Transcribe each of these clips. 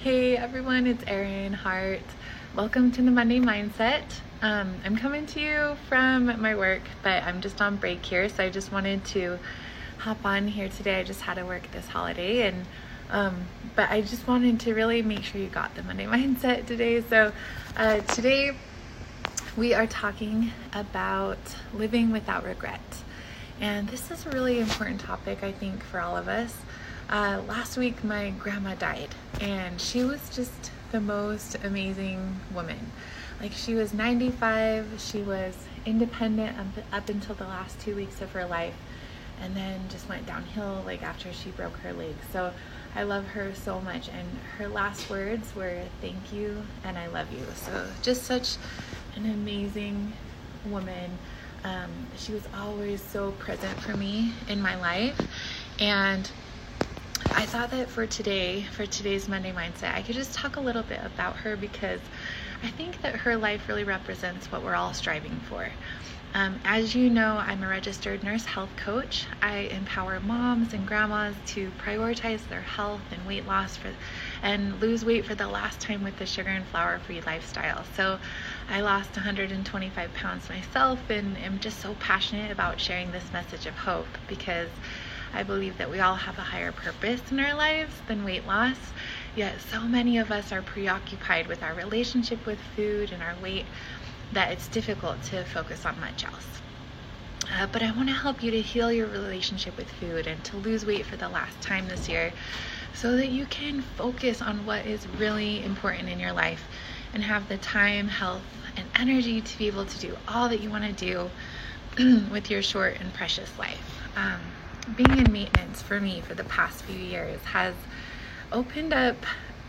Hey everyone, it's Erin Hart. Welcome to the Monday Mindset. I'm coming to you from my work, but I'm just on break here, so I just wanted to hop on here today. I just had to work this holiday, but I just wanted to really make sure you got the Monday Mindset today. So today we are talking about living without regret. And this is a really important topic, I think, for all of us. Last week, my grandma died, and she was just the most amazing woman. Like, she was 95, she was independent up until the last 2 weeks of her life, and then just went downhill, like, after she broke her leg. So I love her so much, and her last words were, "Thank you, and I love you." So just such an amazing woman. She was always so present for me in my life, and I thought that for today's Monday Mindset, I could just talk a little bit about her, because I think that her life really represents what we're all striving for. As you know, I'm a registered nurse health coach. I empower moms and grandmas to prioritize their health and weight loss and lose weight for the last time with the sugar and flour-free lifestyle. So I lost 125 pounds myself, and am just so passionate about sharing this message of hope, because I believe that we all have a higher purpose in our lives than weight loss, yet so many of us are preoccupied with our relationship with food and our weight that it's difficult to focus on much else. But I want to help you to heal your relationship with food and to lose weight for the last time this year, so that you can focus on what is really important in your life and have the time, health, and energy to be able to do all that you want to do with your short and precious life. Being in maintenance for me for the past few years has opened up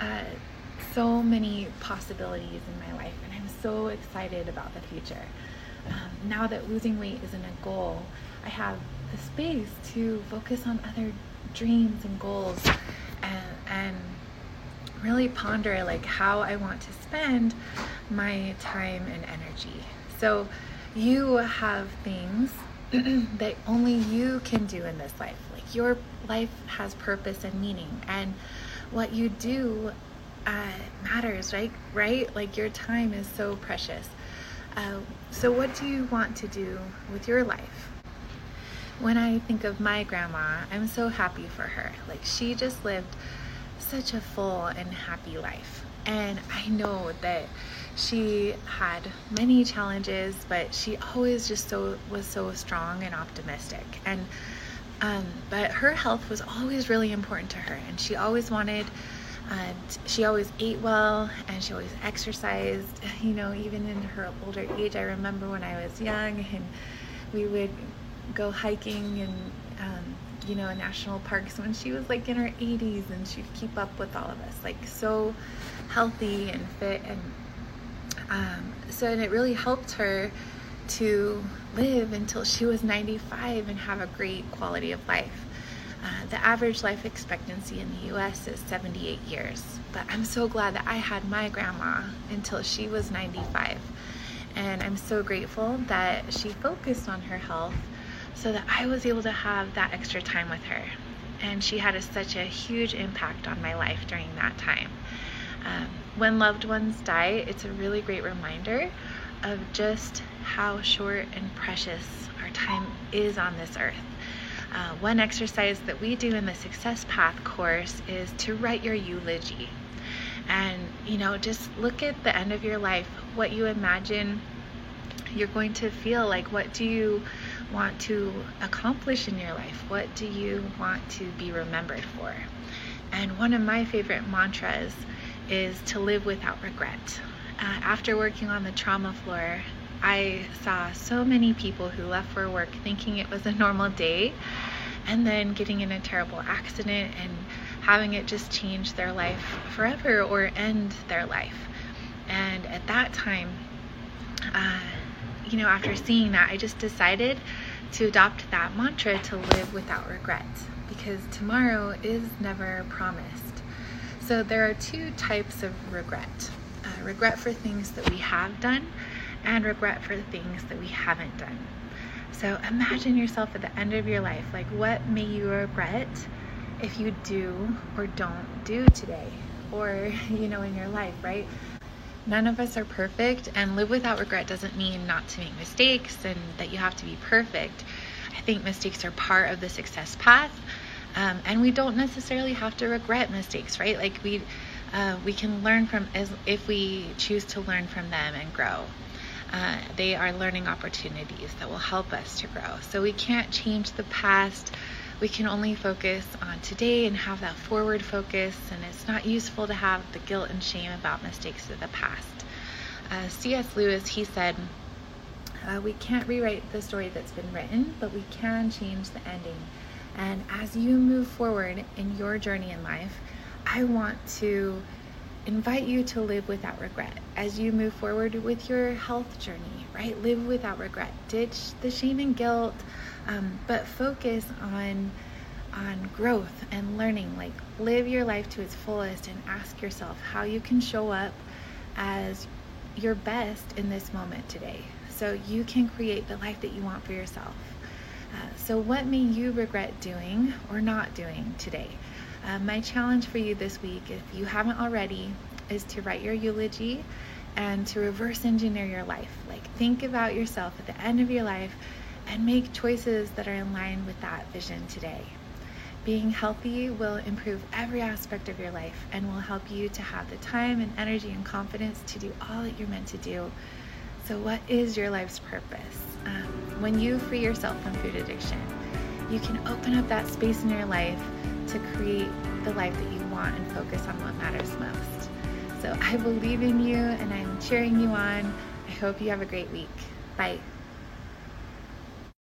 so many possibilities in my life, and I'm so excited about the future. Now that losing weight isn't a goal, I have the space to focus on other dreams and goals, and really ponder like how I want to spend my time and energy. So you have things that only you can do in this life. Like, your life has purpose and meaning, and what you do matters, right? Like, your time is so precious. So what do you want to do with your life? When I think of my grandma, I'm so happy for her. Like, she just lived such a full and happy life. And I know that she had many challenges, but she always just was so strong and optimistic. And but her health was always really important to her, and she always she always ate well, and she always exercised. You know, even in her older age, I remember when I was young, and we would go hiking and in national parks when she was like in her 80s, and she'd keep up with all of us, like so healthy and fit, and it really helped her to live until she was 95 and have a great quality of life. The average life expectancy in the US is 78 years, but I'm so glad that I had my grandma until she was 95, and I'm so grateful that she focused on her health so that I was able to have that extra time with her. And she had such a huge impact on my life during that time. When loved ones die, it's a really great reminder of just how short and precious our time is on this earth. One exercise that we do in the Success Path course is to write your eulogy. And, just look at the end of your life, what you imagine you're going to feel like. What do you want to accomplish in your life? What do you want to be remembered for? And one of my favorite mantras is to live without regret. After working on the trauma floor, I saw so many people who left for work thinking it was a normal day, and then getting in a terrible accident and having it just change their life forever or end their life. And at that time, after seeing that, I just decided to adopt that mantra, to live without regret, because tomorrow is never promised. So there are two types of regret. Regret for things that we have done, and regret for things that we haven't done. So imagine yourself at the end of your life. Like, what may you regret if you do or don't do today? or, in your life, right? None of us are perfect, and live without regret doesn't mean not to make mistakes and that you have to be perfect. I think mistakes are part of the success path, and we don't necessarily have to regret mistakes, right? Like we can learn from, if we choose to learn from them and grow. They are learning opportunities that will help us to grow. So we can't change the past. We can only focus on today and have that forward focus, and it's not useful to have the guilt and shame about mistakes of the past. C.S. Lewis, he said, we can't rewrite the story that's been written, but we can change the ending. And as you move forward in your journey in life, I want to invite you to live without regret. As you move forward with your health journey, right? Live without regret. Ditch the shame and guilt, but focus on growth and learning. Like, live your life to its fullest and ask yourself how you can show up as your best in this moment today, so you can create the life that you want for yourself. So what may you regret doing or not doing today? My challenge for you this week, if you haven't already, is to write your eulogy and to reverse engineer your life. Like, think about yourself at the end of your life and make choices that are in line with that vision today. Being healthy will improve every aspect of your life and will help you to have the time and energy and confidence to do all that you're meant to do. So what is your life's purpose? When you free yourself from food addiction, you can open up that space in your life to create the life that you want and focus on what matters most. So I believe in you and I'm cheering you on. I hope you have a great week. Bye.